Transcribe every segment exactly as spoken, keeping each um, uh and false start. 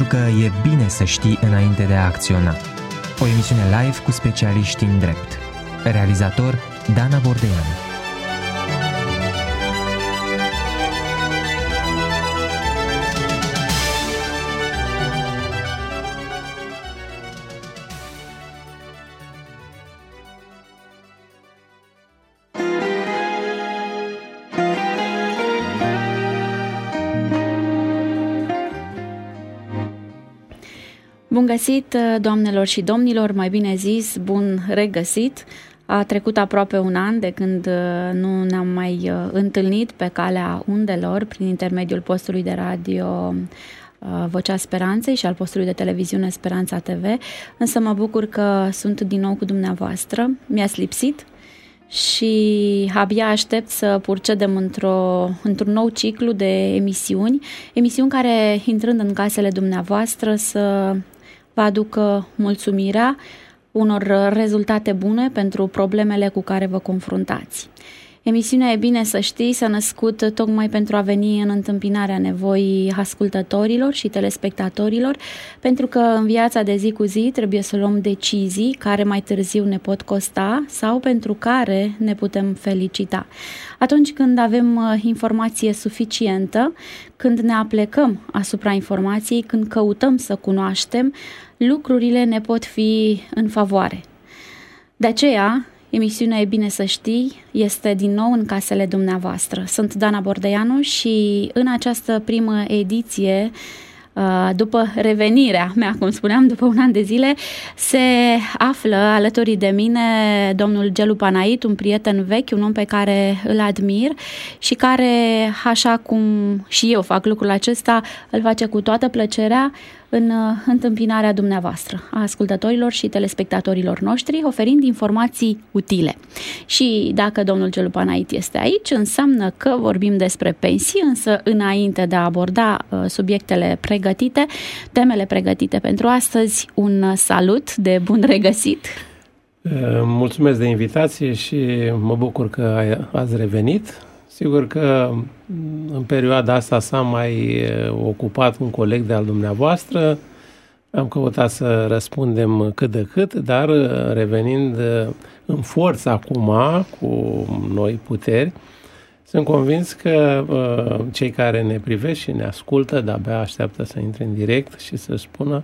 că e bine să știi înainte de a acționa. O emisiune live cu specialiști în drept. Realizator Dana Bordeanu. Bun găsit, doamnelor și domnilor, mai bine zis, bun regăsit. A trecut aproape un an de când nu ne-am mai întâlnit pe calea undelor prin intermediul postului de radio Vocea Speranței și al postului de televiziune Speranța T V, însă mă bucur că sunt din nou cu dumneavoastră. Mi-ați lipsit și abia aștept să purcedem într-o, într-un nou ciclu de emisiuni, emisiuni care, intrând în casele dumneavoastră, să vă aducă mulțumirea unor rezultate bune pentru problemele cu care vă confruntați. Emisiunea E bine să știi s-a născut tocmai pentru a veni în întâmpinarea nevoii ascultătorilor și telespectatorilor, pentru că în viața de zi cu zi trebuie să luăm decizii care mai târziu ne pot costa sau pentru care ne putem felicita. Atunci când avem informație suficientă, când ne aplecăm asupra informației, când căutăm să cunoaștem, lucrurile ne pot fi în favoare. De aceea, emisiunea E bine să știi este din nou în casele dumneavoastră. Sunt Dana Bordeanu și în această primă ediție, după revenirea mea, cum spuneam, după un an de zile, se află alături de mine domnul Gelu Panait, un prieten vechi, un om pe care îl admir și care, așa cum și eu fac lucrul acesta, îl face cu toată plăcerea în întâmpinarea dumneavoastră, a ascultătorilor și telespectatorilor noștri, oferind informații utile. Și dacă domnul Gelu Panait este aici, înseamnă că vorbim despre pensii, însă înainte de a aborda uh, subiectele pregătite, temele pregătite pentru astăzi, un salut de bun regăsit. Mulțumesc de invitație și mă bucur că ați revenit. Sigur că în perioada asta s-a mai ocupat un coleg de-al dumneavoastră. Am căutat să răspundem cât de cât, dar revenind în forță acum, cu noi puteri, sunt convins că cei care ne privesc și ne ascultă de-abia așteaptă să intre în direct și să spună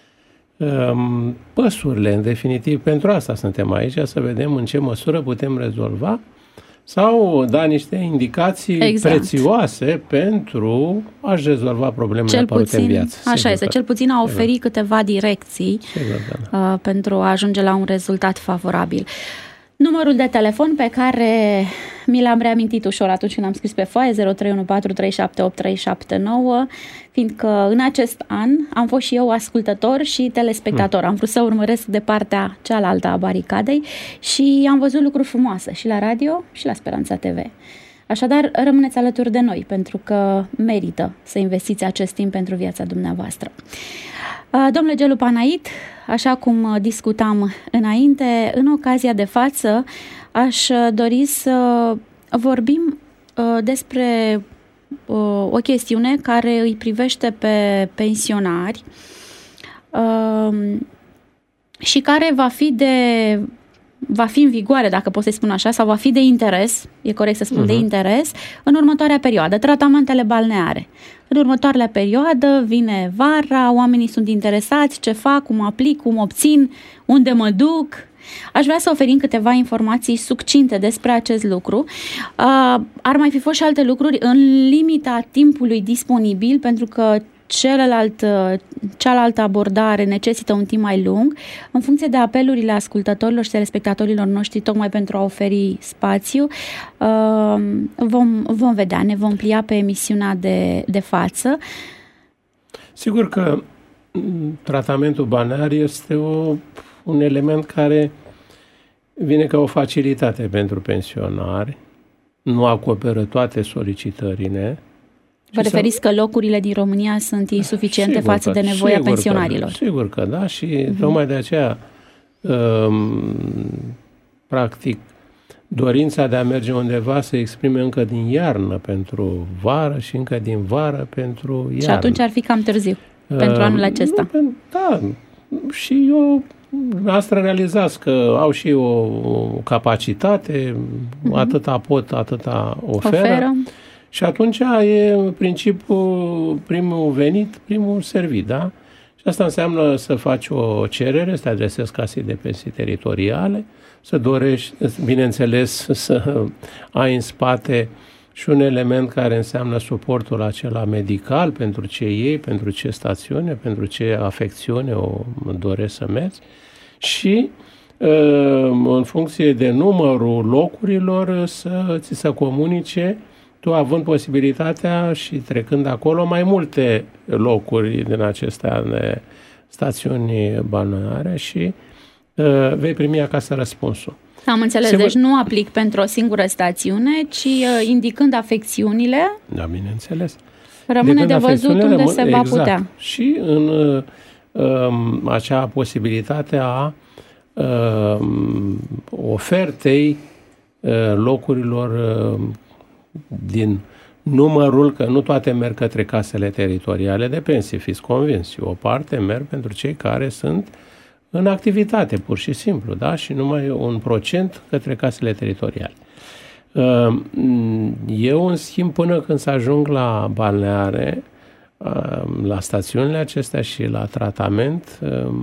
păsurile, în definitiv, pentru asta suntem aici, să vedem în ce măsură putem rezolva sau da niște indicații exact. prețioase pentru a-și rezolva problemele cel apărute puțin, în viață. Așa Sigur este, că. cel puțin a oferi Sigur. câteva direcții Sigur, da. uh, pentru a ajunge la un rezultat favorabil. Numărul de telefon pe care mi l-am reamintit ușor atunci când am scris pe foaie, zero trei unu patru trei șapte opt trei șapte nouă, fiindcă în acest an am fost și eu ascultător și telespectator. Hmm. Am vrut să urmăresc de partea cealaltă a baricadei și am văzut lucruri frumoase și la radio și la Speranța T V. Așadar, rămâneți alături de noi, pentru că merită să investiți acest timp pentru viața dumneavoastră. Domnule Gelu Panait, așa cum discutam înainte, în ocazia de față aș dori să vorbim despre o chestiune care îi privește pe pensionari și care va fi de va fi în vigoare, dacă pot să-i spun așa, sau va fi de interes, e corect să spun uh-huh. de interes, în următoarea perioadă, tratamentele balneare. În următoarea perioadă vine vara, oamenii sunt interesați, ce fac, cum aplic, cum obțin, unde mă duc. Aș vrea să oferim câteva informații succinte despre acest lucru. Uh, ar mai fi fost și alte lucruri în limita timpului disponibil, pentru că Celălalt, cealaltă abordare necesită un timp mai lung, în funcție de apelurile ascultătorilor și telespectatorilor noștri, tocmai pentru a oferi spațiu. Vom, vom vedea, ne vom plia pe emisiunea de, de față. Sigur că tratamentul balnear este o, un element care vine ca o facilitate pentru pensionari, nu acoperă toate solicitările. Vă referiți că locurile din România sunt insuficiente sigur față că, de nevoia sigur pensionarilor? Că, sigur că da și uh-huh. tocmai de aceea um, practic dorința de a merge undeva se exprime încă din iarnă pentru vară și încă din vară pentru iarnă. Și atunci ar fi cam târziu. pentru anul acesta. Da, și eu, asta realizați că au și o capacitate, uh-huh. atâta pot, atâta oferă. oferă. Și atunci e principiul primul venit, primul servit, da? Și asta înseamnă să faci o cerere, să te adresezi casei de pensii teritoriale, să dorești, bineînțeles, să ai în spate și un element care înseamnă suportul acela medical pentru ce iei, pentru ce stațiune, pentru ce afecțiune o dorești să mergi și în funcție de numărul locurilor să ți se comunice, tu având posibilitatea și trecând acolo mai multe locuri din acestea de stațiuni balneare și uh, vei primi acasă răspunsul. Am înțeles, Sigur... deci nu aplic pentru o singură stațiune, ci uh, indicând afecțiunile. Da, bineînțeles. Rămâne de văzut unde rămân, se va exact. putea. Și în uh, um, acea posibilitate a uh, ofertei uh, locurilor uh, din numărul, că nu toate merg către casele teritoriale de pensii, fiți convinși. O parte merg pentru cei care sunt în activitate, pur și simplu, da? Și numai un procent către casele teritoriale. Eu, în schimb, până când să ajung la balneare, la stațiunile acestea și la tratament,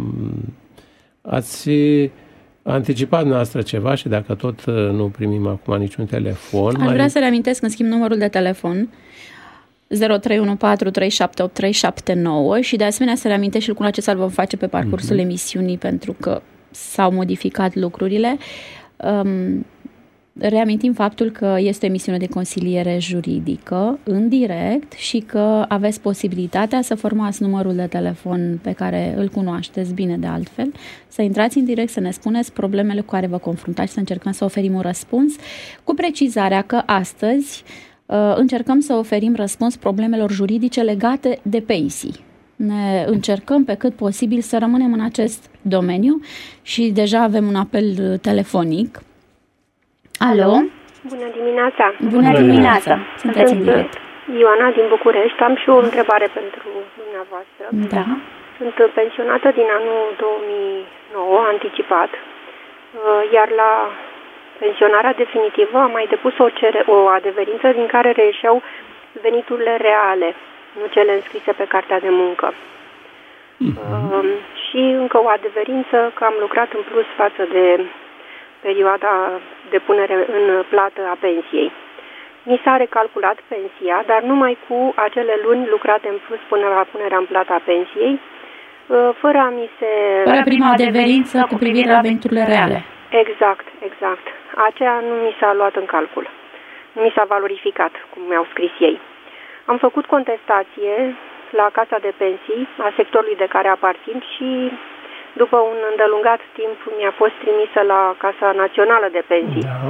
ați anticipat noastră ceva și dacă tot nu primim acum niciun telefon... Aș mai... vrea să reamintesc, în schimb, numărul de telefon zero trei unu patru trei șapte opt trei șapte nouă și de asemenea să reamintesc și lucrul acesta îl vom face pe parcursul mm-hmm. emisiunii pentru că s-au modificat lucrurile. Um, reamintim faptul că este o emisiune de consiliere juridică în direct și că aveți posibilitatea să formați numărul de telefon pe care îl cunoașteți bine de altfel, să intrați în direct, să ne spuneți problemele cu care vă confruntați și să încercăm să oferim un răspuns, cu precizarea că astăzi uh, încercăm să oferim răspuns problemelor juridice legate de pensii. Ne încercăm pe cât posibil să rămânem în acest domeniu și deja avem un apel telefonic. Alo? Bună dimineața! Bună dimineața! Sunteți în direct. Ioana din București. Am și o întrebare pentru dumneavoastră. Da. Sunt pensionată din anul două mii nouă, anticipat, iar la pensionarea definitivă am mai depus o, cere, o adeverință din care reieșeau veniturile reale, nu cele înscrise pe cartea de muncă. Uh-huh. Și încă o adeverință că am lucrat în plus față de perioada de punere în plată a pensiei. Mi s-a recalculat pensia, dar numai cu acele luni lucrate în plus până la punerea în plată a pensiei, fără a mi se... Fără prima adeverință cu privire la veniturile reale. Exact, exact. Aceea nu mi s-a luat în calcul. Nu mi s-a valorificat, cum mi-au scris ei. Am făcut contestație la Casa de Pensii a sectorului de care aparțin și după un îndelungat timp mi-a fost trimisă la Casa Națională de Pensii. Da.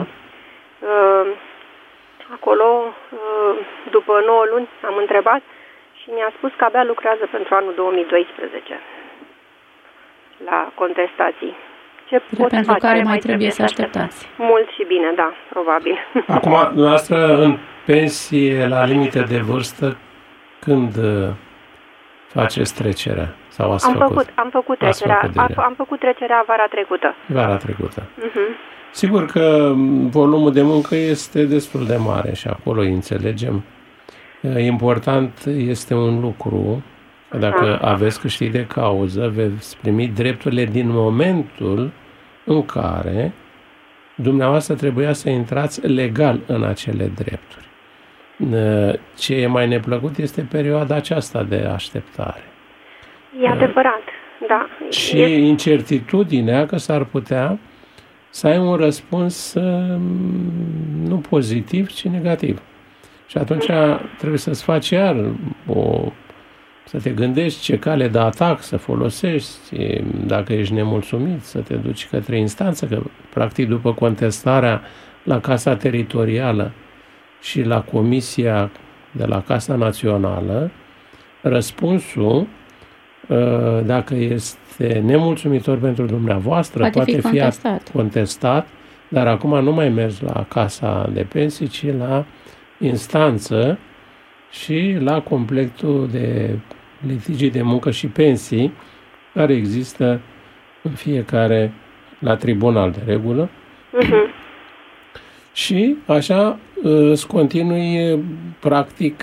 Acolo, după nouă luni, am întrebat și mi-a spus că abia lucrează pentru anul două mii doisprezece la contestații. Ce pot pentru face? care mai trebuie să așteptați. Mult și bine, da, probabil. Acum, dumneavoastră, în pensie, la limite de vârstă, când faceți trecerea? Sau ați am făcut? făcut, am făcut trecerea. Făcut am făcut trecerea vara trecută. Vara trecută. Uh-huh. Sigur că volumul de muncă este destul de mare și acolo îi înțelegem. Important este un lucru, că dacă uh-huh. aveți câștig de cauză, veți primi drepturile din momentul în care dumneavoastră trebuia să intrați legal în acele drepturi. Ce e mai neplăcut este perioada aceasta de așteptare. E adevărat, da. Și este... incertitudinea că s-ar putea să ai un răspuns nu pozitiv, ci negativ. Și atunci trebuie să-ți faci iar o, să te gândești ce cale de atac să folosești, dacă ești nemulțumit, să te duci către instanță, că practic după contestarea la Casa Teritorială și la Comisia de la Casa Națională, răspunsul, dacă este nemulțumitor pentru dumneavoastră, poate, poate fi fi contestat. contestat, dar acum nu mai mergi la Casa de Pensii, ci la instanță și la completul de litigii de muncă și pensii care există în fiecare la tribunal de regulă. Uh-huh. Și așa îți continui practic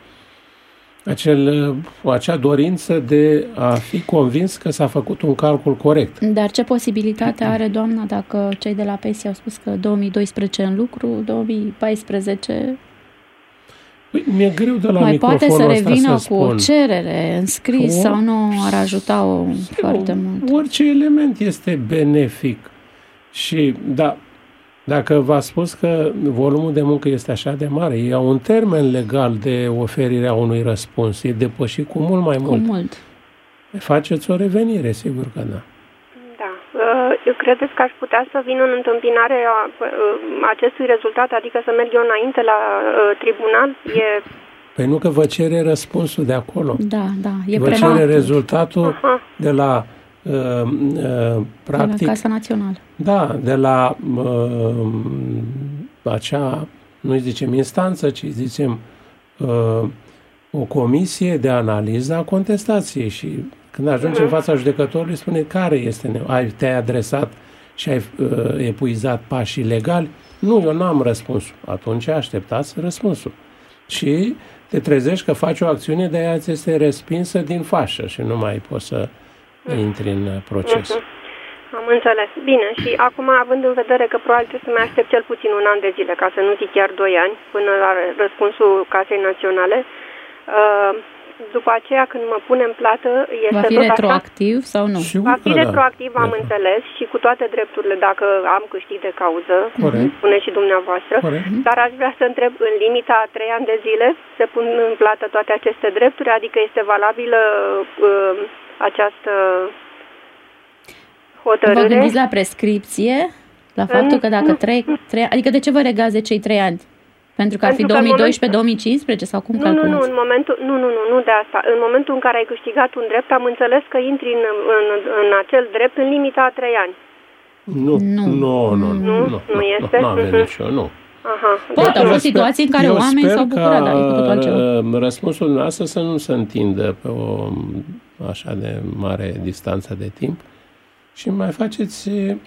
acel, acea dorință de a fi convins că s-a făcut un calcul corect. Dar ce posibilitate are doamna dacă cei de la pensie au spus că două mii doisprezece în lucru, două mii paisprezece... Păi, mi-e greu de la mai poate să revină să cu o cerere în scris o... sau nu ar ajuta-o foarte mult? Orice element este benefic. Și da, dacă v-a spus că volumul de muncă este așa de mare, e un termen legal de oferire a unui răspuns, e depășit cu mult mai mult. Cu mult. Faceți o revenire, sigur că da. Da. Eu credeți că aș putea să vin în întâmpinare a acestui rezultat, adică să merg eu înainte la tribunal? E... Păi nu că vă cere răspunsul de acolo. Da, da, e vă prematur. cere rezultatul Aha. de la uh, uh, practic... De la Casa Națională. Da, de la uh, acea, nu-i zicem instanță, ci zicem uh, o comisie de analiză a contestației și când ajungi uh-huh. în fața judecătorului spune care este, ai, te-ai adresat și ai uh, epuizat pașii legali? Nu, eu n-am răspunsul. Atunci așteptați răspunsul. Și te trezești că faci o acțiune, de aia ți este respinsă din fașă și nu mai poți să intri în proces. Uh-huh. Am înțeles. Bine, și acum, având în vedere că probabil trebuie să mai aștept cel puțin un an de zile, ca să nu zic chiar doi ani, până la răspunsul Casei Naționale, uh, după aceea, când mă pun în plată, este va fi tot retroactiv așa? sau nu? Va fi retroactiv, am da. înțeles, și cu toate drepturile, dacă am câștig de cauză, Corect. spune și dumneavoastră, Corect. Dar aș vrea să întreb, în limita a trei ani de zile se pun în plată toate aceste drepturi, adică este valabilă uh, această hotărâre? Vă gândiți la prescripție, la faptul că dacă trei, trei, adică de ce vă regați de cei trei ani? Pentru că ar fi două mii doisprezece două mii cincisprezece sau cum nu, calculați? Nu, nu, în momentul, nu, nu, nu, nu de asta. În momentul în care ai câștigat un drept, am înțeles că intri în, în, în acel drept în limita a trei ani. Nu, nu, nu, nu, nu, nu, nu este. Nu avem nicio, nu. Aha. Pot au fost situații în care eu oamenii s-au bucurat, dar cu totul altceva. Răspunsul dumneavoastră să nu se întindă pe o așa de mare distanță de timp și mai faceți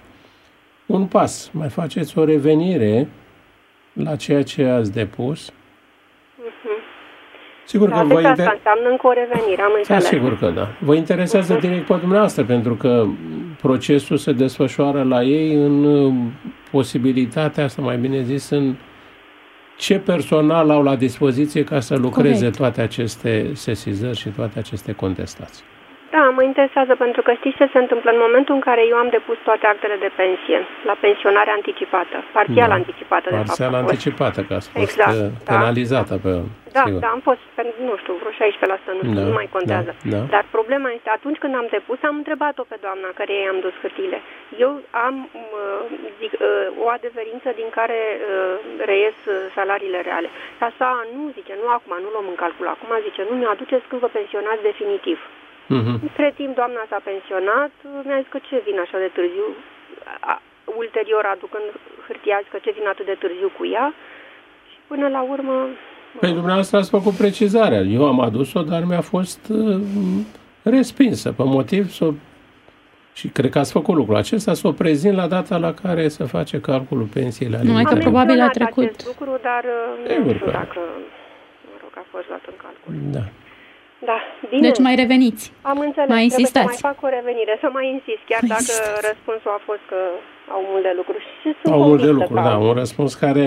un pas, mai faceți o revenire la ceea ce ați depus. Uh-huh. Sigur da, că vă inter... inter... înseamnă încă o revenire, am înțeles. Da, sigur că da. Vă interesează uh-huh. direct pe dumneavoastră, pentru că procesul se desfășoară la ei în posibilitatea, să mai bine zis, în ce personal au la dispoziție ca să lucreze Corect. toate aceste sesizări și toate aceste contestații. Da, mă interesează pentru că știți ce se întâmplă în momentul în care eu am depus toate actele de pensie la pensionare anticipată, parțial da. anticipată de parțial fapt. Parțial anticipată, că ați fost exact, penalizată da. pe... Da, sigur. da, am fost, nu știu, vreo șaisprezece la sută, nu știu, da, nu mai contează. Da, da. Dar problema este, atunci când am depus, am întrebat-o pe doamna care i-am dus hârtiile. Eu am zic, o adeverință din care reies salariile reale. Și asta nu zice, nu acum, nu luăm în calcul acum, zice, nu mi-o aduceți când vă pensionați definitiv. Uh-huh. Între timp, doamna s-a pensionat, mi-a zis că ce vin așa de târziu, a, ulterior aducând hârtia, că ce vin atât de târziu cu ea și până la urmă... Păi dumneavoastră ați făcut precizarea. Eu am adus-o, dar mi-a fost uh, respinsă pe motiv să și cred că ați făcut lucrul acesta, să o prezint la data la care se face calculul pensiei la limită. Numai că probabil a trecut. Acest lucru, dar nu știu dacă, mă rog, a fost luat în calcul. Da. Da, bine. Deci mai reveniți. Am înțeles, mai insistați. Trebuie să mai fac o revenire, să mai insist, chiar dacă insistați. Răspunsul a fost că au mult de lucru. Și au mult de lucru, da, un răspuns care,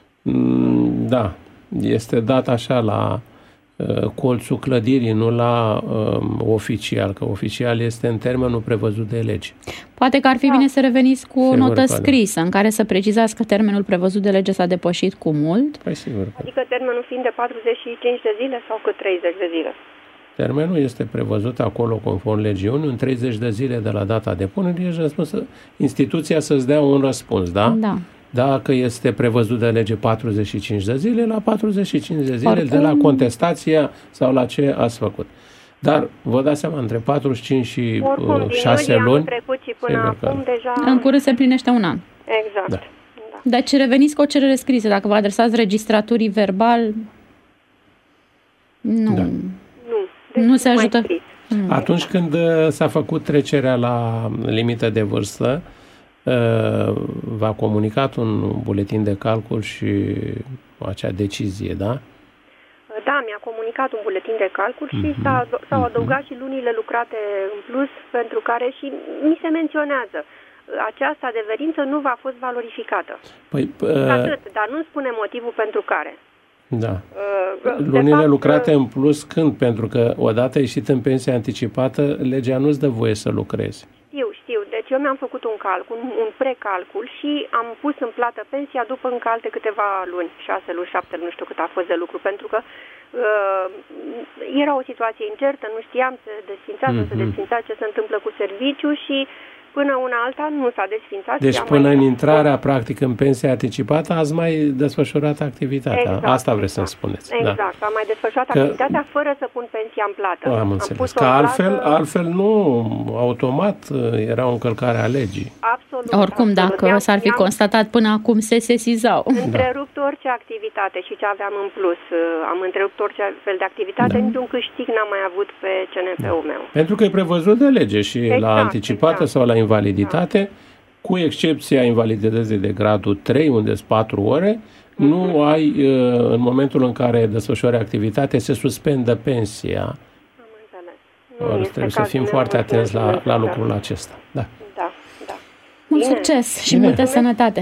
da, este dat așa la uh, colțul clădirii, nu la uh, oficial, că oficial este în termenul prevăzut de lege. Poate că ar fi da. bine să reveniți cu o sigur notă scrisă, da. în care să precizați că termenul prevăzut de lege s-a depășit cu mult. Păi sigur că adică termenul fiind de patruzeci și cinci de zile sau cât treizeci de zile? Termenul este prevăzut acolo conform legiunii, în treizeci de zile de la data depunerii, ești răspuns, instituția să-ți dea un răspuns, da? Da. Dacă este prevăzut de lege patruzeci și cinci de zile, la patruzeci și cinci de zile Oricum... de la contestația sau la ce ați făcut. Dar vă dați seama, între patruzeci și cinci și Oricum, șase luni... trecut și până acum deja... În curând se împlinește un an. Exact. Da. Da. Deci reveniți cu o cerere scrisă. Dacă vă adresați registraturii verbal... Nu... Da. Nu. nu se ajută. Mm. Atunci când s-a făcut trecerea la limită de vârstă, v-a comunicat un buletin de calcul și acea decizie, da? Da, mi-a comunicat un buletin de calcul și mm-hmm. s-a, s-au adăugat și lunile lucrate în plus, pentru care și mi se menționează. Această adeverință nu v-a fost valorificată. Păi, Atât, dar nu spune motivul pentru care. Da. Lunile fapt, lucrate în plus când? Pentru că odată ieșit în pensie anticipată, legea nu-ți dă voie să lucrezi. Știu, știu. Deci eu mi-am făcut un calcul, un precalcul și am pus în plată pensia după încă alte câteva luni, șase luni, șapte luni, nu știu cât a fost de lucru, pentru că uh, era o situație incertă, nu știam se desfința, mm-hmm. nu se desfința, ce se întâmplă cu serviciu și până una alta nu s-a desfințat. Deci până în intrarea, practic, în pensia anticipată, ați mai desfășurat activitatea. Exact, Asta vreți exact. să-mi spuneți. Exact, Da. am mai desfășurat că... activitatea fără să pun pensia în plată. Am înțeles. Că altfel, plată... altfel nu, automat, era o încălcare a legii. Absolut. Oricum, absolut. dacă s-ar fi constatat până acum, se sesizau. Am întrerupt da. orice activitate și ce aveam în plus. Am întrerupt orice fel de activitate, da. niciun câștig n-am mai avut pe C N P-ul da. meu. Pentru că e prevăzut de lege și exact, la anticipată exact. sau la invaliditate, da. cu excepția invalidității de gradul trei, unde sunt patru ore, mm-hmm. nu ai, în momentul în care desfășori activitate, se suspendă pensia. Am înțeles. Nu trebuie să fim foarte atenți la, la lucrul acesta. Da. Da, da. Mult bine. Succes și bine. multă sănătate!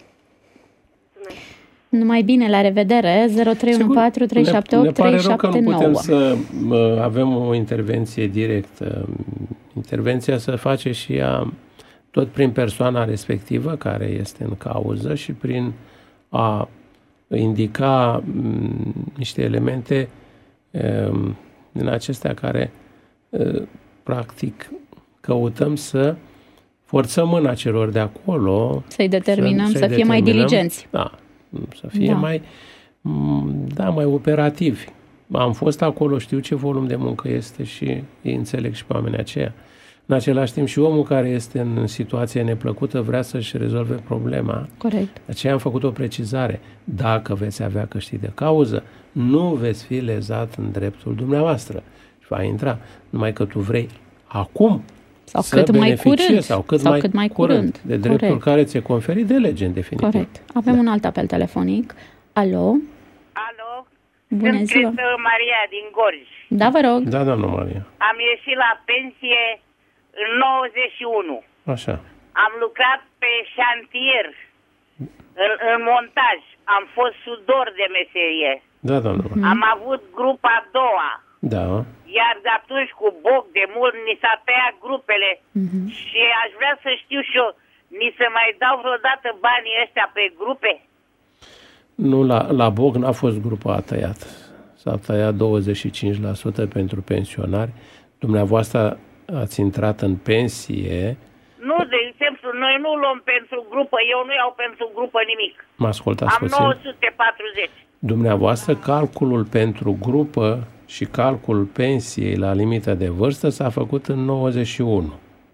Numai bine, la revedere! zero trei unu patru trei șapte opt trei șapte nouă. Ne pare rău că nu putem să uh, avem o intervenție directă. Intervenția să face și ea tot prin persoana respectivă care este în cauză și prin a indica m, niște elemente um, din acestea care uh, practic căutăm să forțăm mâna celor de acolo. Să-i determinăm să, să fie determinăm, mai diligenți. Da, să fie da. mai da, mai operativi. Am fost acolo, știu ce volum de muncă este și îi înțeleg și pe oamenii aceia. În același timp și omul care este în situație neplăcută vrea să-și rezolve problema. Corect. De aceea am făcut o precizare. Dacă veți avea câștig de cauză, nu veți fi lezat în dreptul dumneavoastră. Și va intra. Numai că tu vrei acum sau să cât mai curând, sau cât sau mai, cât mai curând, curând de dreptul Corect. care ți-e conferit de lege, în definitiv. Corect. Avem da. un alt apel telefonic. Alo? Alo? Bună Sunt ziua! Sunt Maria din Gorj. Da, vă rog. Da, doamnă Maria. Am ieșit la pensie în nouăzeci și unu. Așa. Am lucrat pe șantier, în, în montaj. Am fost sudor de meserie. Da, doamnă Maria. Am avut grupa a doua. Da. Iar de atunci, cu boc de mult, ni s-a tăiat grupele. Uh-huh. Și aș vrea să știu și eu, ni se mai dau vreodată banii ăștia pe grupe? Nu, la, la boc n-a fost grupa a tăiat. S-a tăiat douăzeci și cinci la sută pentru pensionari. Dumneavoastră ați intrat în pensie. Nu, de exemplu, noi nu luăm pentru grupă, eu nu iau pentru grupă nimic. Mă ascultați Am puțin? nouă sute patruzeci. Dumneavoastră, calculul pentru grupă și calculul pensiei la limită de vârstă s-a făcut în nouăzeci și unu.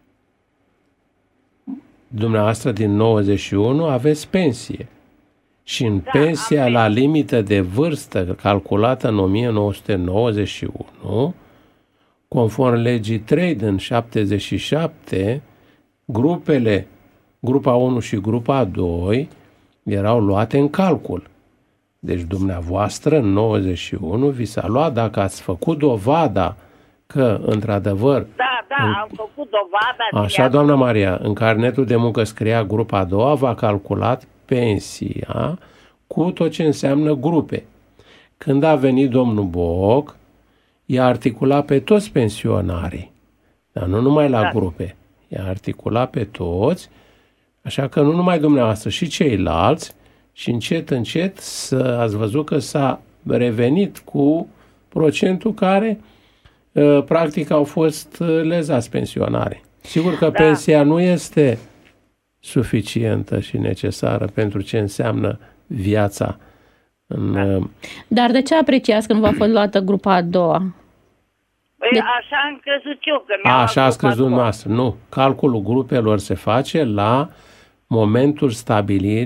Dumneavoastră din nouăzeci și unu aveți pensie. Și în da, pensia la limită de vârstă calculată în o mie nouă sute nouăzeci și unu, conform legii trei din șaptezeci și șapte, grupele, grupa unu și grupa doi erau luate în calcul. Deci dumneavoastră în nouăzeci și unu vi s-a luat, dacă ați făcut dovada că într-adevăr... Da, da, în, am făcut dovada... Așa, doamna Maria, în carnetul de muncă scria grupa a doua, v-a calculat pensia cu tot ce înseamnă grupe. Când a venit domnul Boc, i-a articulat pe toți pensionarii, dar nu numai la da. grupe, i-a articulat pe toți, așa că nu numai dumneavoastră, și ceilalți, și încet, încet să ați văzut că s-a revenit cu procentul care practic au fost lezați pensionarii. Sigur că da. pensia nu este suficientă și necesară pentru ce înseamnă viața. În, da. Dar de ce apreciați că nu v-a fost luată grupa a doua? Păi de... așa am crezut eu. Că a, așa ați crezut noastră. Nu. Calculul grupelor se face la momentul stabilirii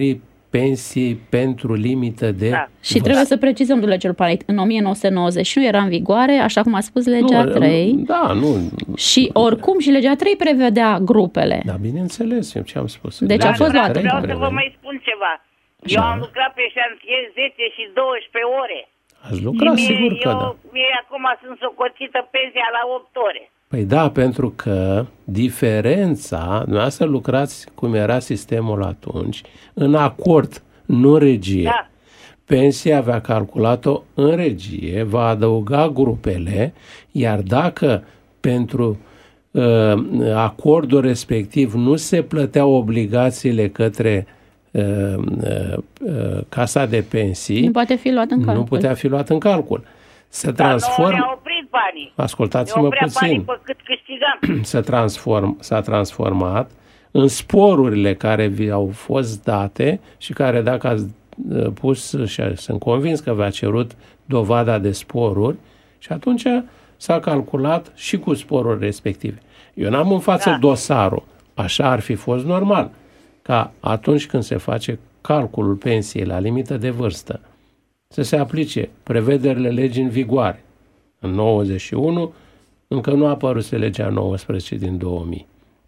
pensii pentru limită de... Da. Și trebuie să precizăm, domnule Ciorupalei, în o mie nouă sute nouăzeci și unu era în vigoare, așa cum a spus legea nu, trei. Da, nu. Și oricum și legea trei prevedea grupele. Da, bineînțeles, eu ce am spus. Deci legea a fost luată. Vreau să vă mai spun ceva. Eu am lucrat pe șantier zece și doisprezece ore. Ați lucrat, mie, sigur că eu, da. Mie acum sunt socotită pensia la opt ore. Păi da, pentru că diferența, dumneavoastră lucrați cum era sistemul atunci, în acord, nu în regie. Da. Pensia avea calculat-o în regie, va adăuga grupele, iar dacă pentru uh, acordul respectiv nu se plăteau obligațiile către uh, uh, casa de pensii, nu poate fi luat în calcul. Nu putea fi luat în calcul. Se Dar transform... ne-au oprit banii. Ascultați-mă puțin. Pe cât câștigam. Se transform, s-a transformat în sporurile care vi-au fost date și care, dacă ați pus, și sunt convins că v-a cerut dovada de sporuri, și atunci s-a calculat și cu sporuri respective. Eu n-am în față da. dosarul. Așa ar fi fost normal, ca atunci când se face calculul pensiei la limită de vârstă, să se aplice prevederile legii în vigoare. În nouăzeci și unu încă nu a apărut legea nouăsprezece din două mii.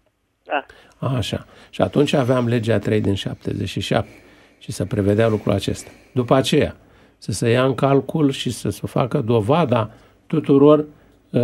Da. Așa. Și atunci aveam legea trei din șaptezeci și șapte și să prevedea lucrul acesta. După aceea, să se ia în calcul și să se facă dovada tuturor uh,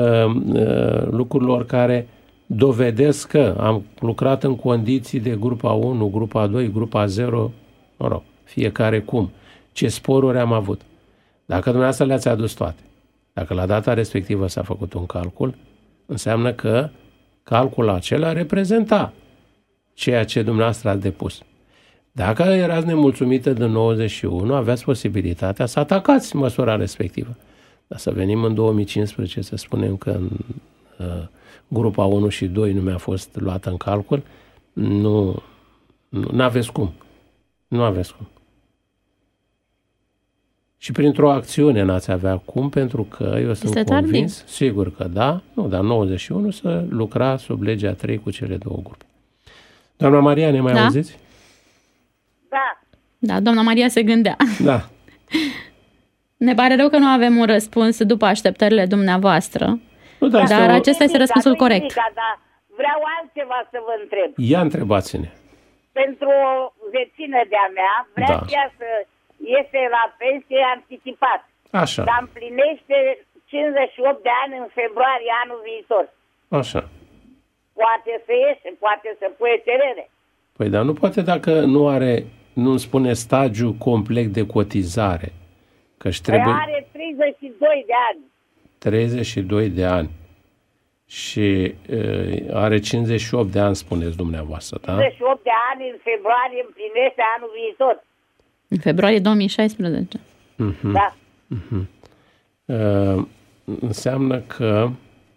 uh, lucrurilor care dovedesc că am lucrat în condiții de grupa unu, grupa doi, grupa zero, mă rog, fiecare cum. Ce sporuri am avut. Dacă dumneavoastră le-ați adus toate, dacă la data respectivă s-a făcut un calcul, înseamnă că calculul acela reprezenta ceea ce dumneavoastră ați depus. Dacă erați nemulțumită de nouăzeci și unu, aveați posibilitatea să atacați măsura respectivă. Dar să venim în două mii cincisprezece să spunem că în uh, grupa unu și doi nu mi-a fost luată în calcul, nu, nu aveți cum. Nu aveți cum. Și printr-o acțiune n-ați avea cum, pentru că eu sunt este convins, tardiv. sigur că da, nu, dar nouăzeci și unu să lucra sub legea trei cu cele două grupe. Doamna Maria, ne mai da? auziți? Da. Da, doamna Maria se gândea. Da. Ne pare rău că nu avem un răspuns după așteptările dumneavoastră, Nu, dar dar o... acesta este răspunsul nimica, corect. Nimica, dar vreau altceva să vă întreb. Ia întrebați-ne. Pentru o vecină de-a mea, vrea Da. ea să iese la pensie anticipat. Așa, Dar împlinește cincizeci și opt de ani în februarie anul viitor. așa. Poate să iese, poate să pune cerere. Păi dar nu poate dacă nu are, nu spune stagiu complet de cotizare. Că-și trebuie Păi are treizeci și doi de ani. treizeci și doi de ani și uh, are cincizeci și opt de ani, spuneți dumneavoastră, da? cincizeci și opt de ani în februarie împlinește anul viitor. În februarie două mii șaisprezece. Uh-huh. Da. Uh-huh. Uh, înseamnă că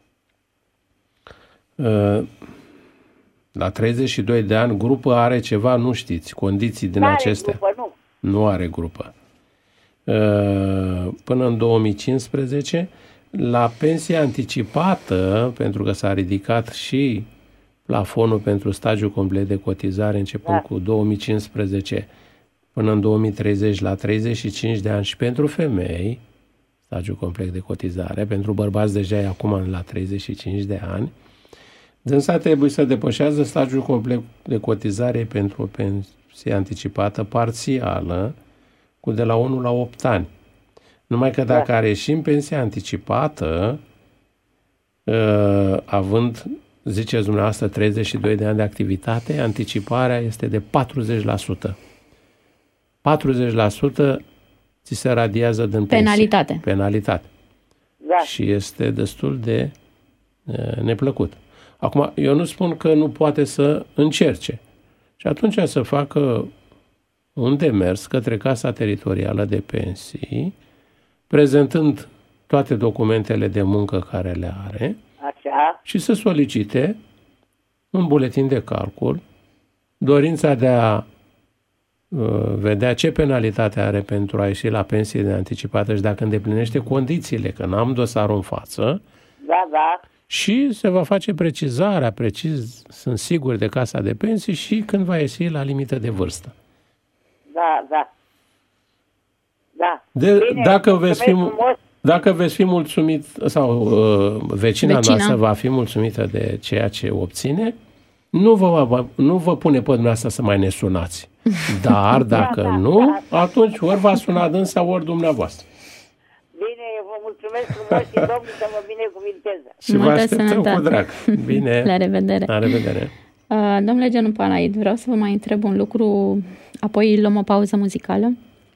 uh, la treizeci și doi de ani grupă are ceva, nu știți, condiții din N-are acestea. Grupă, nu. Nu are grupă. Uh, până în două mii cincisprezece, la pensie anticipată, pentru că s-a ridicat și plafonul pentru stagiul complet de cotizare începând Da. cu două mii cincisprezece până în două mii treizeci, la treizeci și cinci de ani și pentru femei, stagiul complet de cotizare, pentru bărbați deja e acum la treizeci și cinci de ani, dânsa trebuie să depășească stagiul complet de cotizare pentru o pensie anticipată parțială cu de la unu la opt ani. Numai că dacă Da. are și în pensie anticipată, uh, având, ziceți dumneavoastră, treizeci și doi de ani de activitate, anticiparea este de patruzeci la sută. patruzeci la sută ți se radiază din pensie. Penalitate. Penalitate. Da. Și este destul de uh, neplăcut. Acum, eu nu spun că nu poate să încerce. Și atunci să facă un demers către Casa Teritorială de Pensii, prezentând toate documentele de muncă care le are Așa. și să solicite un buletin de calcul, dorința de a uh, vedea ce penalitate are pentru a ieși la pensie de anticipată și dacă îndeplinește condițiile, că n-am dosarul în față, Da, da. și se va face precizarea, precis, sunt sigur, de Casa de Pensii și când va ieși la limită de vârstă. da, da. Da. De, Bine, dacă, veți fi, frumos. dacă veți fi mulțumit sau uh, vecina, Vecina noastră va fi mulțumită de ceea ce obține, nu vă, va, nu vă pune pe dumneavoastră să mai ne sunați. Dar dacă da, da, nu, da. atunci ori va suna dânsa, ori dumneavoastră. Bine, vă mulțumesc frumos și Domnul să mă binecuvinteze. Și vă Multă așteptăm sănătate. cu drag. Bine. La revedere. La revedere. Uh, domnule Genu Panaid, vreau să vă mai întreb un lucru, apoi luăm o pauză muzicală.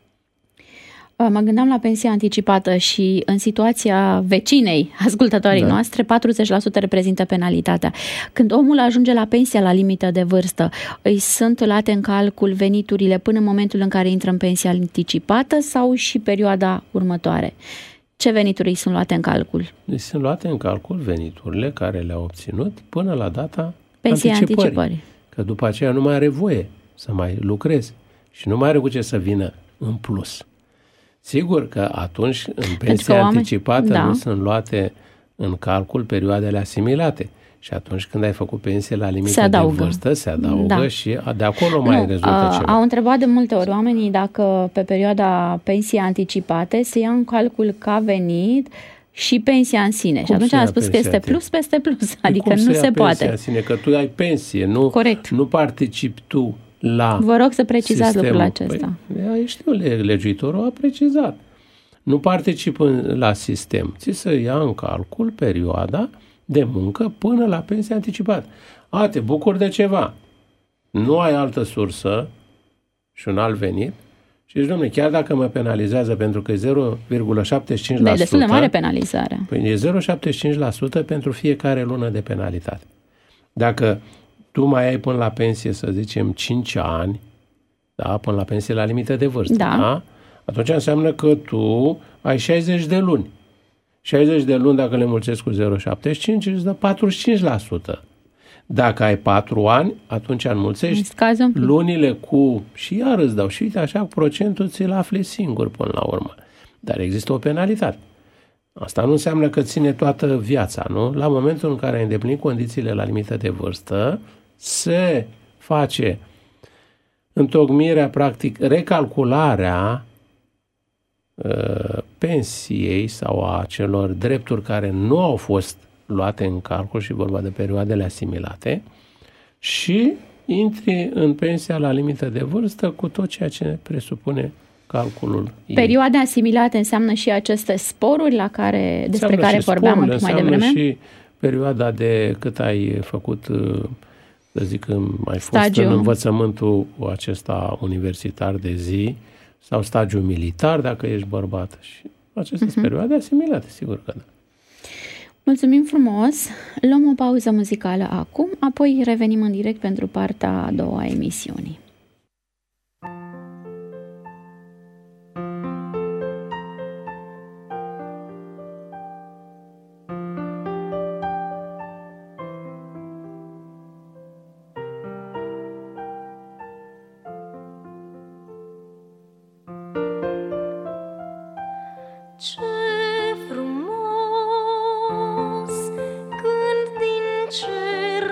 Uh, mă gândeam la pensia anticipată și în situația vecinei ascultătorii Da. noastre, patruzeci la sută reprezintă penalitatea. Când omul ajunge la pensia la limită de vârstă, îi sunt luate în calcul veniturile până în momentul în care intră în pensia anticipată sau și perioada următoare? Ce venituri îi sunt luate în calcul? Deci sunt luate în calcul veniturile care le-au obținut până la data Pensia anticipării. anticipării. Că după aceea nu mai are voie să mai lucreze și nu mai are cu ce să vină în plus. Sigur că atunci în pensia oameni- anticipată da. nu sunt luate în calcul perioadele asimilate. Și atunci când ai făcut pensie la limită Se de adaugă. vârstă, se adaugă Da. și de acolo mai Nu, rezultă a- ceva. Au întrebat de multe ori oamenii dacă pe perioada pensiei anticipate se ia în calcul ca venit și pensia în sine. Cum și atunci se am ia spus că pensia este în plus peste plus, adică Cum nu ia se pensia poate. în sine? Că tu ai pensie, nu, Corect. nu participi tu la Vă rog să precizați sistemul. lucrul acesta. Păi, știu, legiuitorul a precizat. Nu particip în, la sistem, ți se ia în calcul perioada de muncă până la pensia anticipată. A, te bucuri de ceva. Nu ai altă sursă și un alt venit și zici, dom'le, chiar dacă mă penalizează pentru că e zero virgulă șaptezeci și cinci la Da, e sută, destul de mare penalizarea. păi e zero virgulă șaptezeci și cinci la sută pentru fiecare lună de penalitate. Dacă tu mai ai până la pensie, să zicem, cinci ani, da, până la pensie la limită de vârstă, Da. da? Atunci înseamnă că tu ai șaizeci de luni. șaizeci de luni, dacă le mulțesc cu zero virgulă șaptezeci și cinci, îți dă patruzeci și cinci la sută. Dacă ai patru ani, atunci înmulțești Scazi un pic. lunile cu... Și iar îți dau. Și uite, așa, procentul ți-l afli singur până la urmă. Dar există o penalitate. Asta nu înseamnă că ține toată viața, nu? La momentul în care ai îndeplinit condițiile la limită de vârstă, se face întocmirea, practic, recalcularea uh, pensiei sau a celor drepturi care nu au fost luate în calcul și vorba de perioadele asimilate și intri în pensia la limită de vârstă cu tot ceea ce presupune calculul ei. Perioade asimilate înseamnă și aceste sporuri la care, despre Înseamnă care și vorbeam un sporurile, pic mai înseamnă devreme. și perioada de cât ai făcut, să zic, ai fost Stagiu. în învățământul acesta universitar de zi sau stagiu militar, dacă ești bărbat. Și acestea sunt perioade asimilate, sigur că da. Mulțumim frumos! Luăm o pauză muzicală acum, apoi revenim în direct pentru partea a doua a emisiunii. Ce frumos când din cer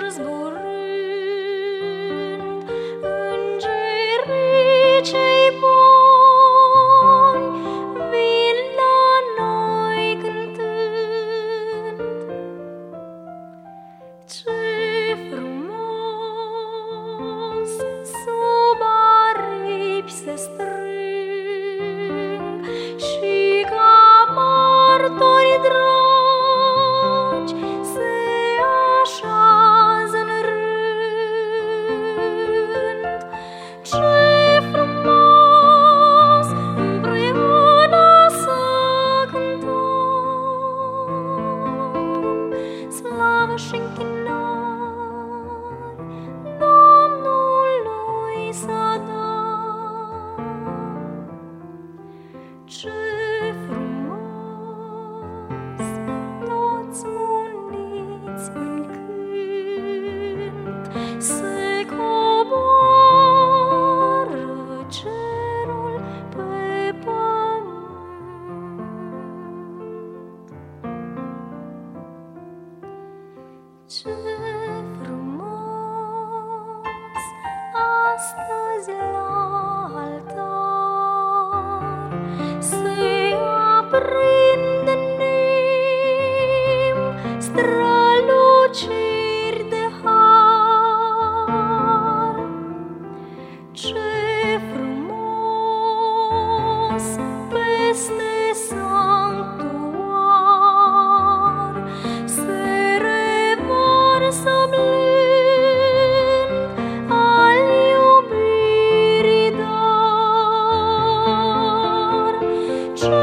zburând îngerii cei buni vin la noi cântând. Ce frumos sub aripi se strâng și ca martori dragi se așează în rând. Ce frumos împreună să cântăm slavă și închinări Domnului să dăm. Ce frumos, toți uniți în cânt, se coboară cerul pe pământ. Ce frumos, astăzi la altar este sanctuar, se revarsă blând al iubirii dar. Ce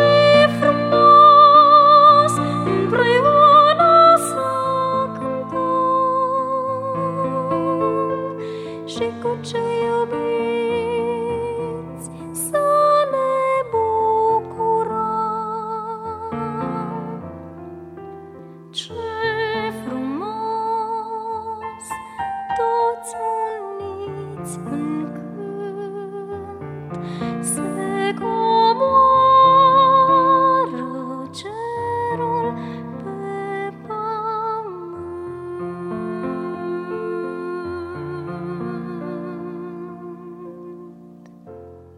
frumos împreună să cântăm și cu ce iubiți să ne bucurăm. Ce frumos toți uniți în cânt se coboară cerul pe pământ.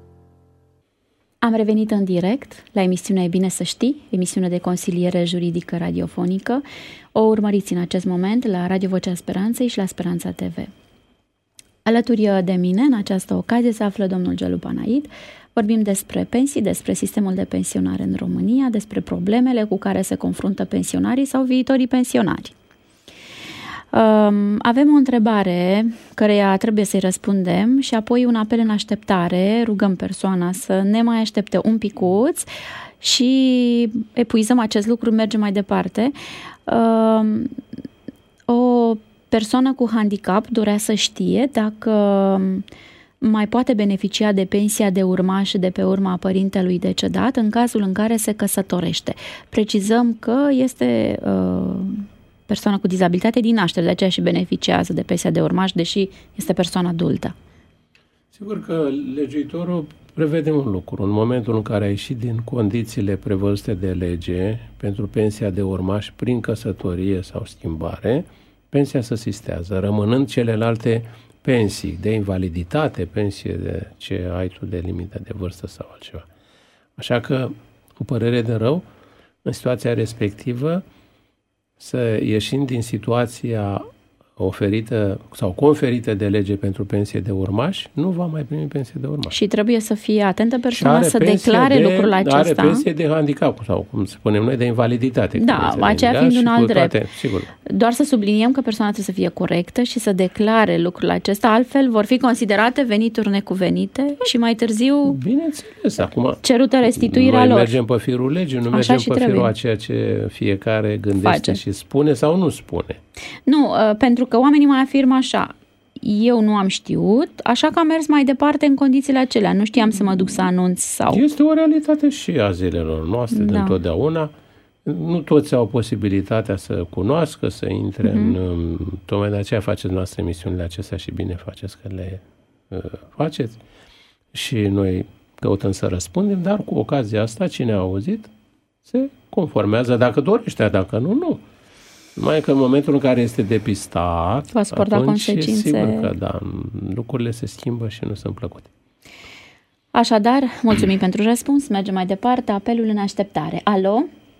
Am revenit în direct la emisiunea E bine să știi, emisiune de consiliere juridică radiofonică. O urmăriți în acest moment la Radio Vocea Speranței și la Speranța T V. Alături de mine, în această ocazie, se află domnul Gelu Panaid. Vorbim despre pensii, despre sistemul de pensionare în România, despre problemele cu care se confruntă pensionarii sau viitorii pensionari. Um, avem o întrebare căreia trebuie să-i răspundem și apoi un apel în așteptare. Rugăm persoana să ne mai aștepte un picuț și epuizăm acest lucru, mergem mai departe. Um, o persoană cu handicap dorea să știe dacă mai poate beneficia de pensia de urmaș de pe urma părintelui decedat în cazul în care se căsătorește. Precizăm că este uh, persoană cu dizabilitate din naștere, de aceea și beneficiază de pensia de urmaș, deși este persoană adultă. Sigur că legiuitorul prevede un lucru. În momentul în care a ieșit din condițiile prevăzute de lege pentru pensia de urmaș prin căsătorie sau schimbare, pensia se sistează, rămânând celelalte pensii de invaliditate, pensie de ce ai tu de limită de vârstă sau altceva. Așa că, cu părere de rău, în situația respectivă, să ieșim din situația oferită sau conferită de lege pentru pensie de urmaș, nu va mai primi pensie de urmaș. Și trebuie să fie atentă persoana să declare de, lucrul acesta. Are pensie de handicap sau, cum spunem noi, de invaliditate. Da, aceea fiind un alt drept. Toate, sigur. Doar să subliniem că persoana trebuie să fie corectă și să declare lucrul acesta, altfel vor fi considerate venituri necuvenite și mai târziu bineînțeles, acum cerută restituirea noi lor. mergem pe firul legii, nu Așa mergem și pe trebuie. firul a ceea ce fiecare gândește Face. și spune sau nu spune. Nu, pentru că oamenii mai afirmă așa: eu nu am știut, așa că am mers mai departe în condițiile acelea. Nu știam să mă duc să anunț sau... Este o realitate și a zilelor noastre, Da. de întotdeauna. Nu toți au posibilitatea să cunoască, să intre uh-huh. în... Tocmai de aceea faceți noastre emisiunile acestea și bine faceți că le uh, faceți. Și noi căutăm să răspundem, dar cu ocazia asta, cine a auzit, se conformează dacă dorește, dacă nu, nu. Numai că în momentul în care este depistat, va suporta atunci consecințe. sigur că da, lucrurile se schimbă și nu sunt plăcute. Așadar, mulțumim pentru răspuns, mergem mai departe, apelul în așteptare. Alo?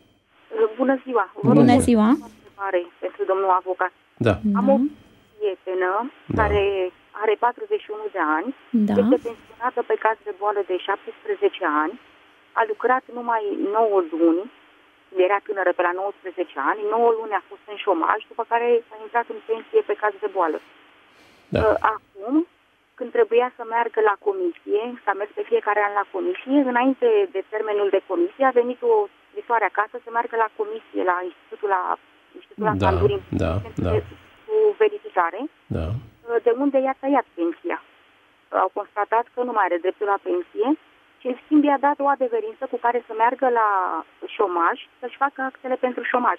Bună ziua! Bună Bună ziua. ziua! O întrebare pentru domnul avocat. Da. Am o prietenă Da. care are patruzeci și unu de ani, Da. este pensionată pe caz de boală de șaptesprezece ani, a lucrat numai nouă luni, era tânără pe la nouăsprezece ani, nouă luni a fost în șomaj, după care a intrat în pensie pe caz de boală. Da. Acum, când trebuia să meargă la comisie, s-a mers pe fiecare an la comisie, înainte de termenul de comisie a venit o scrisoare acasă să meargă la comisie, la institutul la Institutul la Da, Sandurin, da, da. cu verificare, Da. de unde i-a tăiat pensia. Au constatat că nu mai are dreptul la pensie și, în schimb, i-a dat o adeverință cu care să meargă la șomaj, să-și facă actele pentru șomaj.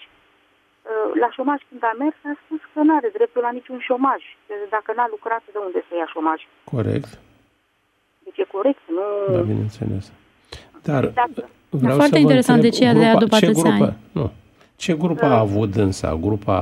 La șomaj, când a mers, a spus că nu are dreptul la niciun șomaj. Dacă n-a lucrat, de unde să ia șomaj? Corect. Deci e corect, nu... Da, bineînțeles. Dar Dacă... vreau Foarte să vă interesant întreb, de ce a de grupa- după ce atâția grupă, ani. Nu. Ce grup a avut dânsa? Grupa...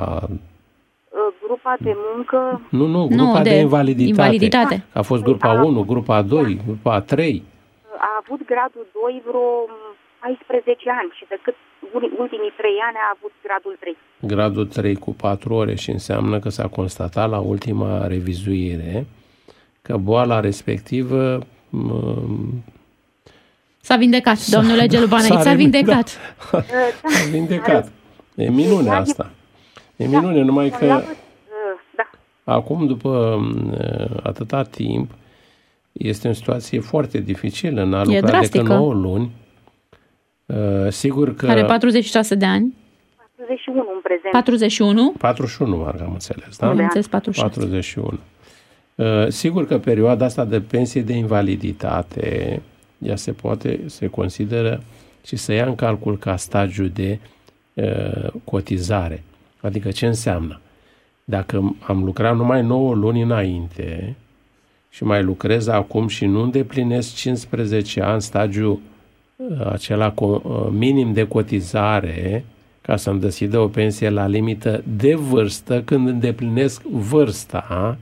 Grupa de muncă... Nu, nu, Nu, grupa de, de invaliditate. invaliditate. A fost grupa unu, grupa doi, grupa trei. A avut gradul doi vreo paisprezece ani și decât ultimii trei ani a avut gradul trei. Gradul trei cu patru ore și înseamnă că s-a constatat la ultima revizuire că boala respectivă m- S-a vindecat, domnule Gelubanaiț, s-a, S-a vindecat. Da. S-a vindecat. E minune asta. E minune, numai că Da. acum, după uh, atâta timp, este o situație foarte dificilă. N-a lucrat drastică. decât nouă luni. Uh, sigur că... Are patruzeci și șase de ani. patruzeci și unu în prezent. patruzeci și unu. patruzeci și unu, am înțeles, da? Am înțeles patruzeci și șase. patruzeci și unu. Uh, sigur că perioada asta de pensie de invaliditate, ea se poate, se consideră și se ia în calcul ca stagiu de uh, cotizare. Adică ce înseamnă? Dacă am lucrat numai nouă luni înainte și mai lucrez acum și nu îndeplinesc cincisprezece ani stagiu uh, acela co- uh, minim de cotizare ca să-mi deschidă o pensie la limită de vârstă, când îndeplinesc vârsta,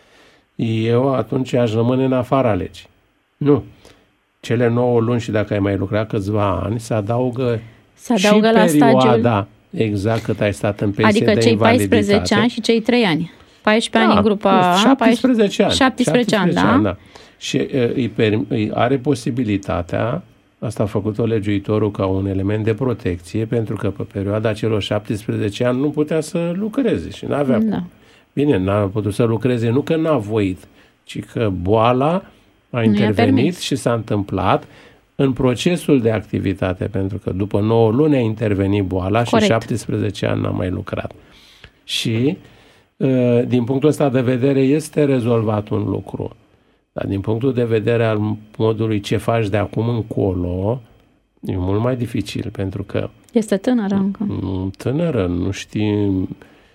eu atunci aș rămâne în afara legii. Nu. Cele nouă luni și dacă ai mai lucrat câțiva ani, se adaugă, Se adaugă și la perioada, stagiul. Exact cât ai stat în pensie Adică de cei invaliditate. paisprezece ani și cei trei ani. paisprezece ani în grupa A, șaptesprezece ani. șaptesprezece ani, da? ani, da. Și uh, îi, per, îi are posibilitatea, asta a făcut-o legiuitorul ca un element de protecție, pentru că pe perioada celor șaptesprezece ani nu putea să lucreze și n-avea Da. cum. Bine, n-a putut să lucreze, nu că n-a voit, ci că boala a intervenit permis. și s-a întâmplat în procesul de activitate, pentru că după nouă luni a intervenit boala. Corect. Și șaptesprezece ani n-a mai lucrat. Și din punctul ăsta de vedere este rezolvat un lucru. Dar din punctul de vedere al modului ce faci de acum încolo, e mult mai dificil, pentru că este tânără încă. Tânără, nu știi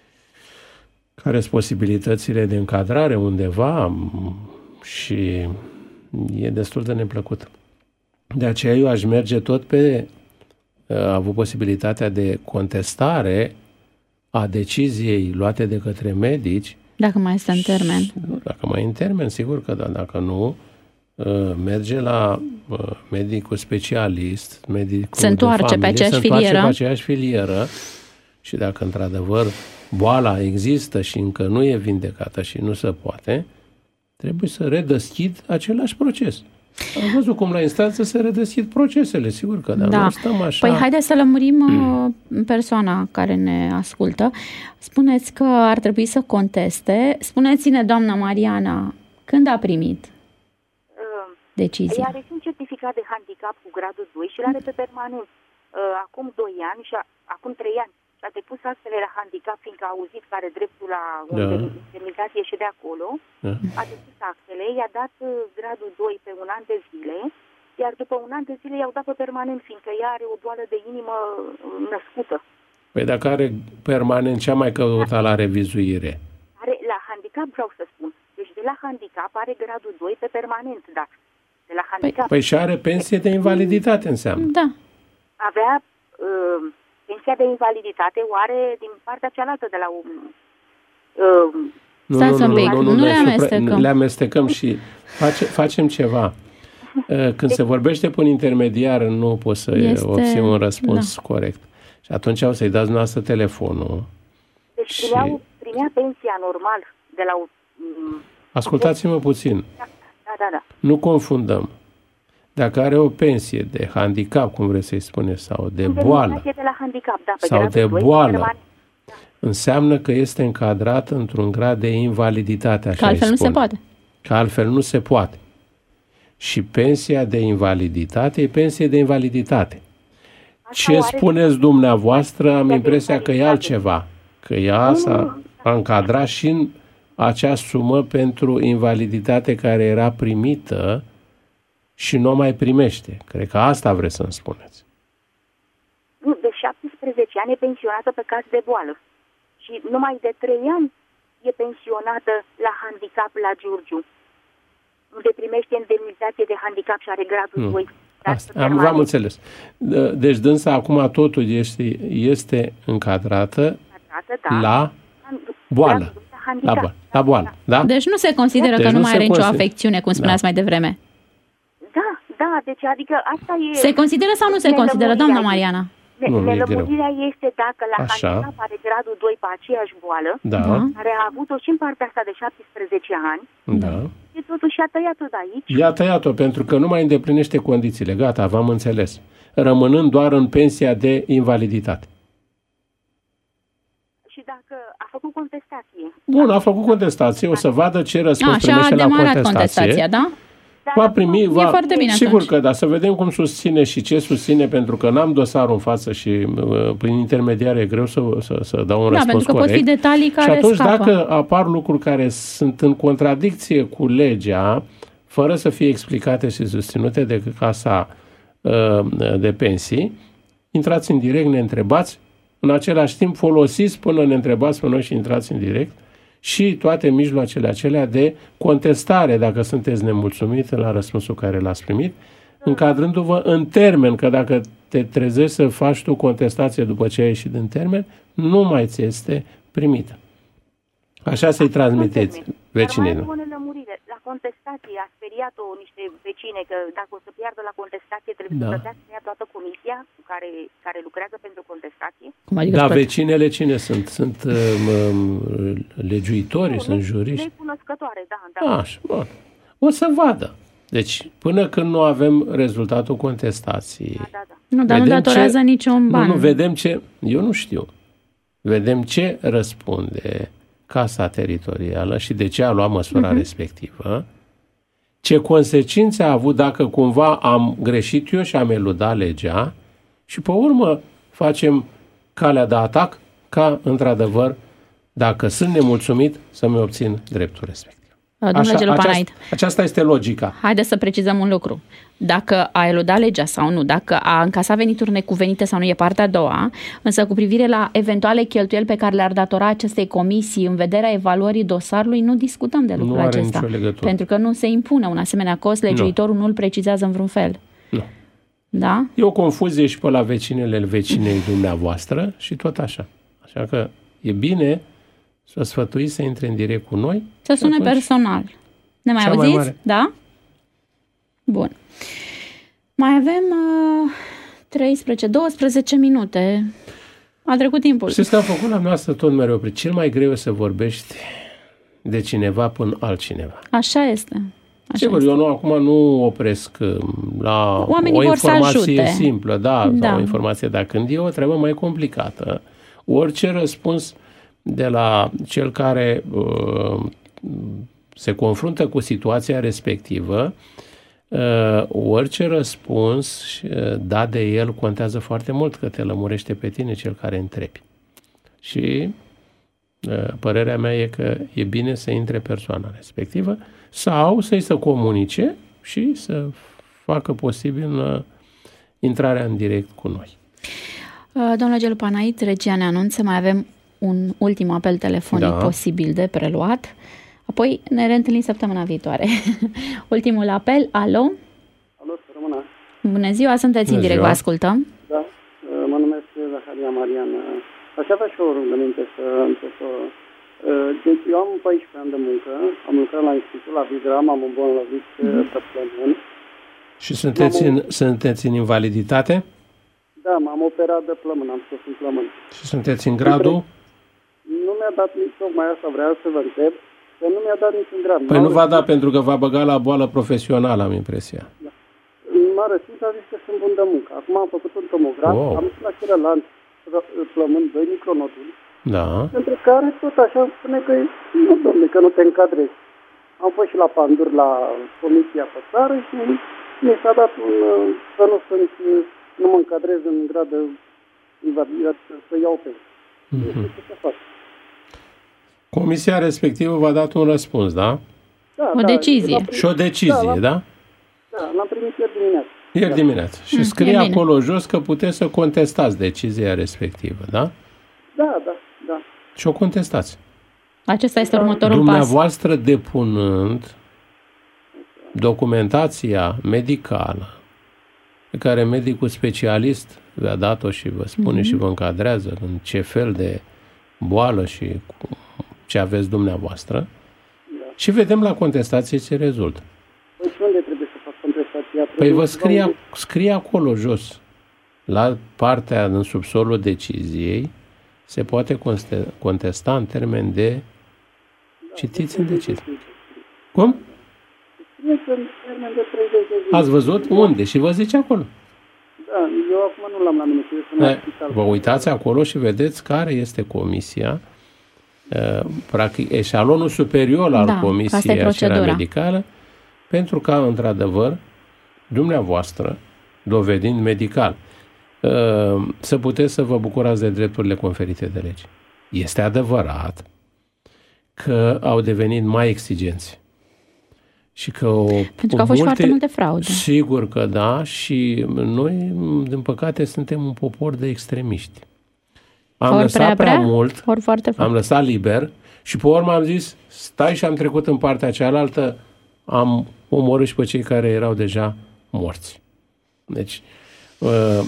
care sunt posibilitățile de încadrare undeva și e destul de neplăcut. De aceea eu aș merge tot pe... A avut posibilitatea de contestare a deciziei luate de către medici. Dacă mai este în termen. Dacă mai e în termen, sigur că da. Dacă nu, merge la medicul specialist, medicul se întoarce de familie, pe aceeași se întoarce filieră. pe aceeași filieră și dacă într-adevăr boala există și încă nu e vindecată și nu se poate, trebuie să redeschid același proces. Am văzut cum la instanță se redeschid procesele, sigur că da, da. Nu stăm așa. Păi haideți să lămurim mm. persoana care ne ascultă. Spuneți că ar trebui să conteste. Spuneți-ne, doamna Mariana, când a primit decizia? Ea are și un certificat de handicap cu gradul doi și l-are pe permanent. Acum doi ani și a, acum trei ani a depus actele la handicap, fiindcă a auzit că are dreptul la da. indemnizație și de acolo. Da. A depus actele, i-a dat gradul doi pe un an de zile, iar după un an de zile i-au dat pe permanent, fiindcă ea are o boală de inimă născută. Păi dacă are permanent, ce-a mai căutat la revizuire? Are, la handicap vreau să spun. Deci de la handicap are gradul doi pe permanent, da. De la handicap. Păi, păi și are pensie de invaliditate, înseamnă. Da. Avea... Uh, pensia de invaliditate o are din partea cealaltă de la un... Uh, nu, Stați nu, un pic, nu, nu, nu, nu le amestecăm. Le amestecăm și face, facem ceva. Când se vorbește pe un intermediar, nu poți să este... obții un răspuns da. corect. Și atunci o să-i dați dumneavoastră telefonul. Deci și... primeau, primea pensia normal de la... Um, Ascultați-mă puțin. Da, da, da, da. Nu confundăm. Dacă are o pensie de handicap, cum vreți să-i spuneți, sau de boală, de la handicap, da, sau de boală, da. înseamnă că este încadrat într-un grad de invaliditate, așa că altfel îi nu spun. se poate. Că altfel nu se poate. Și pensia de invaliditate e pensie de invaliditate. Asta ce spuneți dumneavoastră, am impresia că e altceva. Că ea s-a încadrat și în acea sumă pentru invaliditate care era primită și nu o mai primește. Cred că asta vreți să-mi spuneți. Nu, de șaptesprezece ani e pensionată pe caz de boală. Și numai de trei ani e pensionată la handicap la Giurgiu, unde primește indemnizație de handicap și are gradul doi. Asta, am, v-am înțeles. Deci dânsa acum totul este, este încadrată, încadrată da. la boală. La boală. La boală. Da? Deci nu se consideră deci că nu, nu mai are nicio afecțiune, cum spuneați da. mai devreme. Da, da, deci adică asta e... Se consideră sau nu se consideră, doamna Mariana? Nu, nu e greu. Nelămurirea este dacă la Așa. handicap are gradul doi pe aceeași boală, Da, care a avut-o și în partea asta de șaptesprezece ani, da. și totuși a tăiat-o de aici. I-a tăiat-o pentru că nu mai îndeplinește condițiile. Gata, v-am înțeles. Rămânând doar în pensia de invaliditate. Și dacă a făcut contestație. Bun, a făcut contestație, o să vadă ce răspuns Așa a primește la demarat contestație. contestația, da? Va primi, va... foarte bine Sigur atunci. că da, să vedem cum susține și ce susține, pentru că n-am dosarul în față și uh, prin intermediare e greu să, să, să dau un Da, răspuns pentru că corect. pot fi detalii Și care atunci scapă. dacă apar lucruri care sunt în contradicție cu legea, fără să fie explicate și susținute de Casa uh, de Pensii, intrați în direct, ne întrebați, în același timp folosiți până ne întrebați pe noi și intrați în direct, și toate mijloacele acelea de contestare, dacă sunteți nemulțumit la răspunsul care l-ați primit, încadrându-vă în termen, că dacă te trezești să faci tu contestație după ce ai ieșit în termen, nu mai ți este primită. Așa să-i transmiteți vecinilor. Dar mai am o nelămurire. La contestație a speriat-o niște vecine că dacă o să piardă la contestație trebuie Da. să plătească ea toată comisia cu care, care lucrează pentru contestație. Cum adică Da, spune? vecinele cine sunt? Sunt um, um, legiuitori, Nu, sunt ne- juriști? Necunoscătoare, da, da. Așa, bun. O să vadă. Deci, până când nu avem rezultatul contestației, Da, da, da. Nu, dar nu vedem datorează ce- niciun ban. Nu, nu, vedem ce... Eu nu știu. Vedem ce răspunde Casa Teritorială și de ce a luat măsura uh-huh. respectivă, ce consecințe a avut dacă cumva am greșit eu și am eludat legea și pe urmă facem calea de atac ca, într-adevăr, dacă sunt nemulțumit, să-mi obțin dreptul respectiv. Domnule Gelopanait, aceasta, aceasta este logica. haideți să precizăm un lucru. Dacă a eludat legea sau nu, dacă a încasat venituri necuvenite sau nu, e partea a doua, însă cu privire la eventuale cheltuieli pe care le-ar datora acestei comisii în vederea evaluării dosarului, nu discutăm de lucrul are acesta. nicio legătură. Pentru că nu se impune un asemenea cost, legiuitorul nu îl precizează în vreun fel. Nu. Da? E o confuzie și pe la vecinele vecinei dumneavoastră și tot așa. Așa că e bine să sfătuiți să intre în direct cu noi. Să sune Atunci, personal. Ne mai cea mai auziți? mare. Da? Bun. Mai avem uh, treisprezece douăsprezece minute. A trecut timpul. Știți că am făcut la noastră tot mereu. Cel mai greu e să vorbești de cineva până altcineva. Așa este. Așa Sigur, este. eu nu, acum nu opresc la Oamenii o vor să informație ajute. simplă, da, Da. sau o informație, dar când e o treabă mai complicată, orice răspuns de la cel care uh, se confruntă cu situația respectivă, uh, orice răspuns uh, dat de el contează foarte mult, că te lămurește pe tine cel care întrebi. Și uh, părerea mea e că e bine să intre persoana respectivă sau să-i să comunice și să facă posibil uh, intrarea în direct cu noi. Uh, Domnule Gelopanait, regia ne anunță, mai avem un ultim apel telefonic Da. posibil de preluat. Apoi ne reîntâlnim săptămâna viitoare. Ultimul apel, alo? Alo, să rămână. Bună ziua, sunteți Bună în direct, ziua. vă ascultăm. Da, mă numesc Zaharia Marian. Aș avea și o rugăminte să încep. Deci eu am paisprezece ani de muncă, am lucrat la institut la Vigram, am îmbolnăvit pe plămâni. Și sunteți în, sunteți în invaliditate? Da, m-am operat de plămâni, am spus în plămâni. Și sunteți în gradul? Nu mi-a dat nici, tocmai asta vreau să vă întreb, că nu mi-a dat niciun grad. Păi nu va da, pentru că va băga la boală profesională, am impresia. M-a răspuns, a zis că sunt bun de muncă. Acum am făcut un tomograf, Wow. am dus la celălalt plămâni, doi micronoduli, Da. pentru care tot așa îmi spune că nu, domne, că nu te încadrezi. Am fost și la Pandur, la comisia pe țară și mi s-a dat un, uh, că nu sunt, uh, nu mă încadrez în grad de invaliditate, să iau pe. Nu știu ce să fac. Comisia respectivă v-a dat un răspuns, da? Da, O da, decizie. l-am primit- Și o decizie, da? da? l-am- Da, l-am primit ieri dimineață. Ieri Da. dimineață. Și Mm, scrie e bine. acolo jos că puteți să contestați decizia respectivă, da? Da, da, da. Și o contestați. Acesta este următorul pas. Dumneavoastră depunând documentația medicală pe care medicul specialist v-a dat-o și vă spune mm-hmm. și vă încadrează în ce fel de boală și cu ce aveți dumneavoastră, da. Și vedem la contestație ce rezultă. Păi și unde trebuie să fac contestația? Păi vă scrie, scrie acolo jos, la partea în subsolul deciziei se poate contesta în termen de... Citiți în decizie. Cum? Ați văzut? Unde? Și vă zice acolo. Da, eu acum nu l-am la mine. Vă uitați acolo și vedeți care este comisia, practic eșalonul superior al da, comisiei aceea medicală, pentru ca, într-adevăr, dumneavoastră, dovedind medical, să puteți să vă bucurați de drepturile conferite de lege. Este adevărat că au devenit mai exigenți. Și că o, Pentru că au fost multe, foarte multe fraude. Sigur că da, și noi, din păcate, suntem un popor de extremiști. Am ori lăsat prea, prea, prea mult, ori foarte, foarte. am lăsat liber și pe urmă am zis, stai și am trecut în partea cealaltă, am omorât și pe cei care erau deja morți. Deci, uh,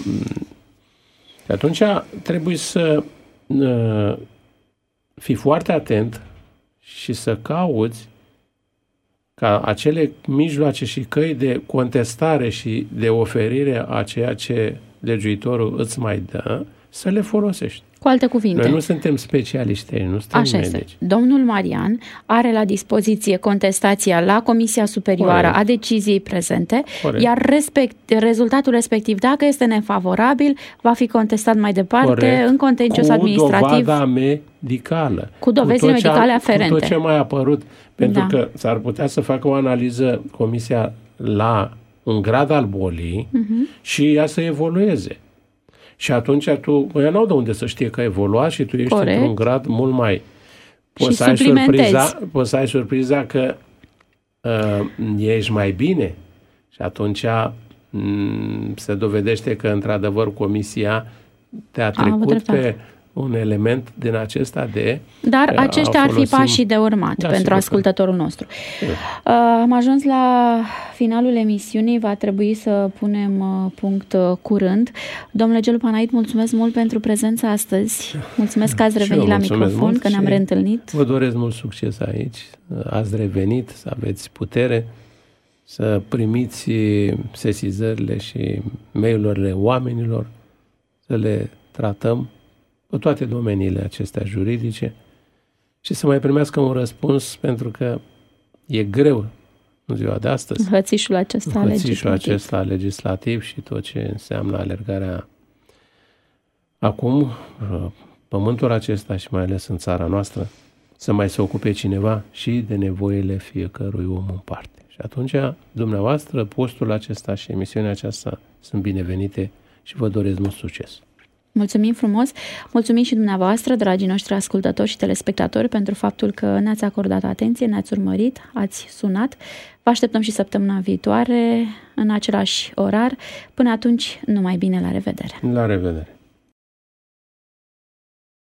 atunci trebuie să uh, fii foarte atent și să cauți ca acele mijloace și căi de contestare și de oferire a ceea ce legiuitorul îți mai dă, să le folosești. Cu alte cuvinte. Noi nu suntem specialiști, nu suntem Așa este. medici. Domnul Marian are la dispoziție contestația la Comisia Superioară Corect. A deciziei prezente, Corect. Iar respect, rezultatul respectiv, dacă este nefavorabil, va fi contestat mai departe Corect. În contencios cu administrativ. Cu dovada medicală. Cu dovezile cu medicale a, aferente. Cu tot ce mai a apărut. Pentru da. că s-ar putea să facă o analiză Comisia la un grad al bolii uh-huh. și ea să evolueze. Și atunci tu, ea n-au de unde să știe că a evoluat și tu ești Corect. Într-un grad mult mai... Poți să, ai surpriza, poți să ai surpriza că uh, ești mai bine și atunci m- se dovedește că într-adevăr comisia te-a trecut pe un element din acesta de... Dar aceștia ar fi pașii de urmat da, pentru ascultătorul nostru. Da. Am ajuns la finalul emisiunii, va trebui să punem punct curând. Domnule Gelu Panait, mulțumesc mult pentru prezența astăzi. Mulțumesc că ați revenit la microfon, că ne-am reîntâlnit. Vă doresc mult succes aici. Ați revenit, să aveți putere, să primiți sesizările și mail-urile oamenilor, să le tratăm pe toate domeniile acestea juridice și să mai primească un răspuns, pentru că e greu în ziua de astăzi. Hățișul acesta Hățișul legislativ. acesta legislativ și tot ce înseamnă alergarea acum, pământul acesta și mai ales în țara noastră, să mai se ocupe cineva și de nevoile fiecărui om în parte. Și atunci, dumneavoastră, postul acesta și emisiunea aceasta sunt binevenite și vă doresc mult succes. Mulțumim frumos, mulțumim și dumneavoastră, dragii noștri ascultători și telespectatori, pentru faptul că ne-ați acordat atenție, ne-ați urmărit, ați sunat. Vă așteptăm și săptămâna viitoare, în același orar. Până atunci, numai bine, la revedere! La revedere!